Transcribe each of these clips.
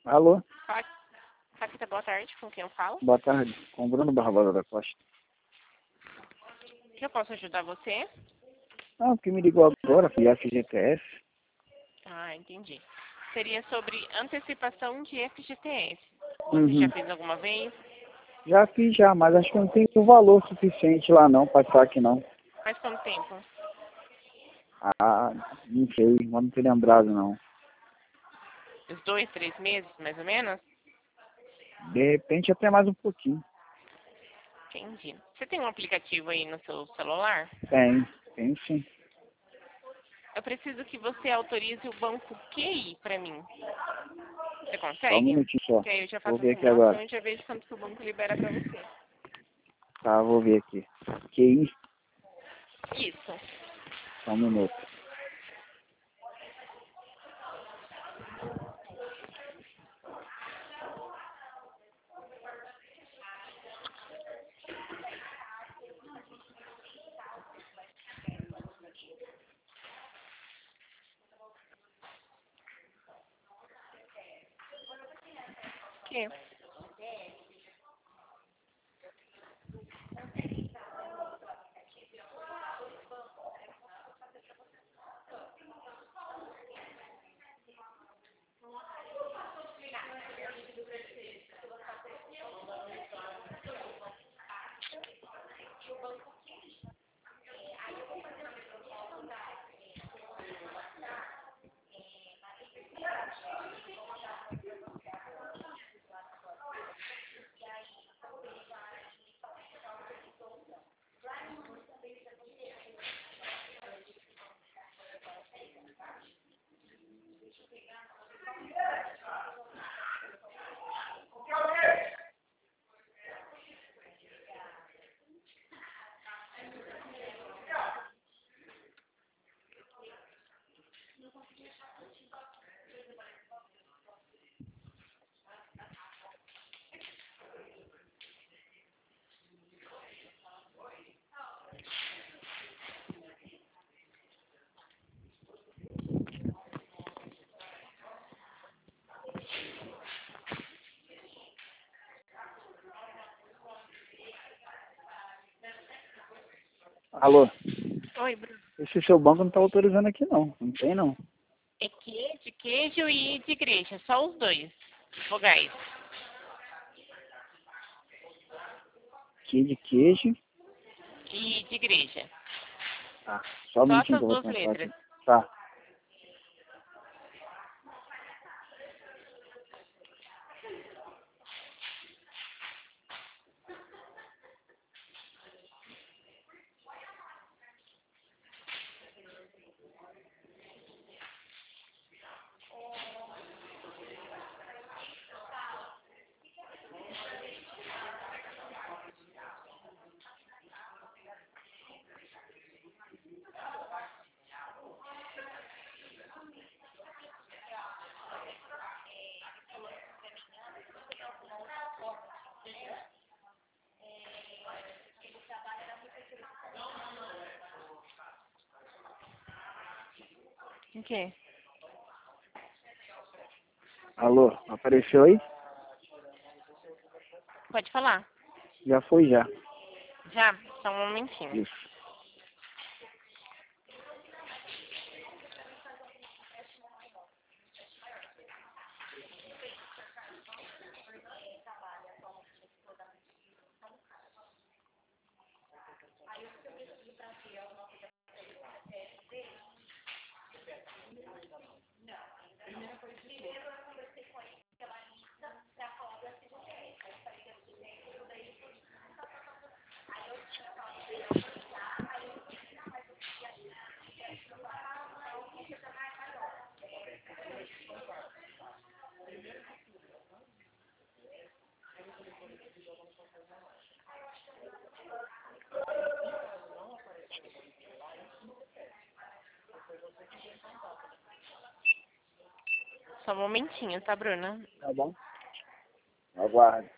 Alô? Capita, boa tarde, com quem eu falo? Boa tarde. Com o Bruno Barbosa da Costa. Que eu posso ajudar você? Ah, porque me ligou agora, fui FGTS. Ah, entendi. Seria sobre antecipação de FGTS. Você Uhum. já fez alguma vez? Já fiz já, mas acho que não tem o valor suficiente lá não, pra saque não. Faz quanto tempo? Ah, não sei, mas não tô lembrado não. Uns 2, 3 meses, mais ou menos? De repente até mais um pouquinho. Entendi. Você tem um aplicativo aí no seu celular? Tem sim. Eu preciso que você autorize o banco QI para mim. Você Só um consegue? minutinho só. Que aí eu já Vou faço a ver aqui simulação agora. e já vejo quanto que o banco libera para você. Tá, vou ver aqui. QI, Isso. só um minuto. Que? Alô? Oi, Bruno. Esse seu banco não tá autorizando aqui não. Não tem não. É Q de queijo e de igreja, só os dois vogais. Q de queijo. E de igreja. Tá. Só um Só minutinho que essas eu vou duas pensar aqui. letras. Tá. O quê? Alô? Apareceu aí? Pode falar. Já foi já. Já? Só um momentinho. Isso. Só um momentinho, tá, Bruna? Tá bom. Aguarde.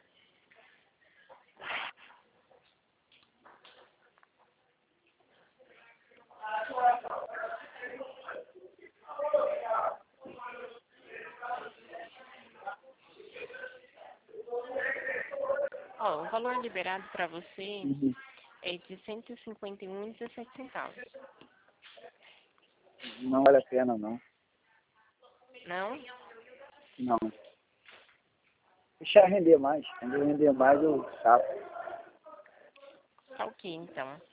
Ó, o valor liberado para você Uhum. é de R$ 151,17. Não vale a pena, não. Não? Não. Deixa render mais. Quando eu render mais, eu saco. Tá ok, então.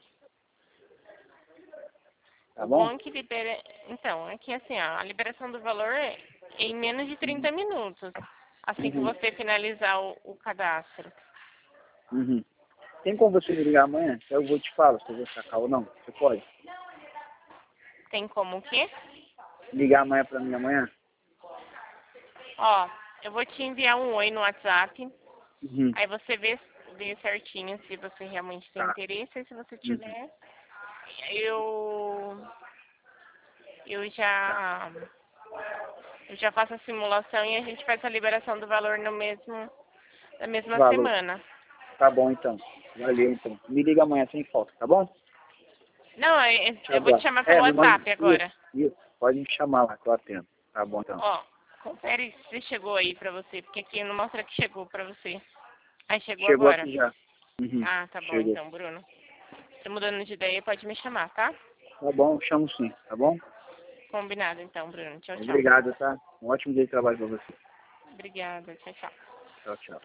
Tá O bom? bom é que libera... Então, é que assim, ó, a liberação do valor é em menos de 30 minutos. Assim que Uhum. você finalizar o cadastro. Uhum. Tem como você me ligar amanhã? Eu vou te falar se eu vou sacar ou não. Você pode? Tem como o quê? Ligar amanhã pra mim amanhã? Ó, eu vou te enviar um oi no WhatsApp. Uhum. Aí você vê certinho se você realmente tem Tá. interesse. E se você Uhum. tiver, eu, eu Tá. já eu já faço a simulação e a gente faz a liberação do valor na mesma Valeu. semana. Tá bom, então. Valeu, então. Me liga amanhã sem falta, tá bom? Não, Te eu vou te abraço. chamar pelo Me manda... WhatsApp Isso, agora. isso. Pode me chamar lá que eu atendo. Tá bom, então. Ó, confere se chegou aí pra você, porque aqui não mostra que chegou pra você. Aí chegou Chegou agora. aqui já. Uhum. Ah, tá bom Chegou. então, Bruno. Se mudando de ideia, pode me chamar, tá? Tá bom, chamo sim, tá bom? Combinado então, Bruno. Tchau, tchau. Obrigado, tá? Um ótimo dia de trabalho pra você. Obrigada, tchau, tchau. Tchau, tchau.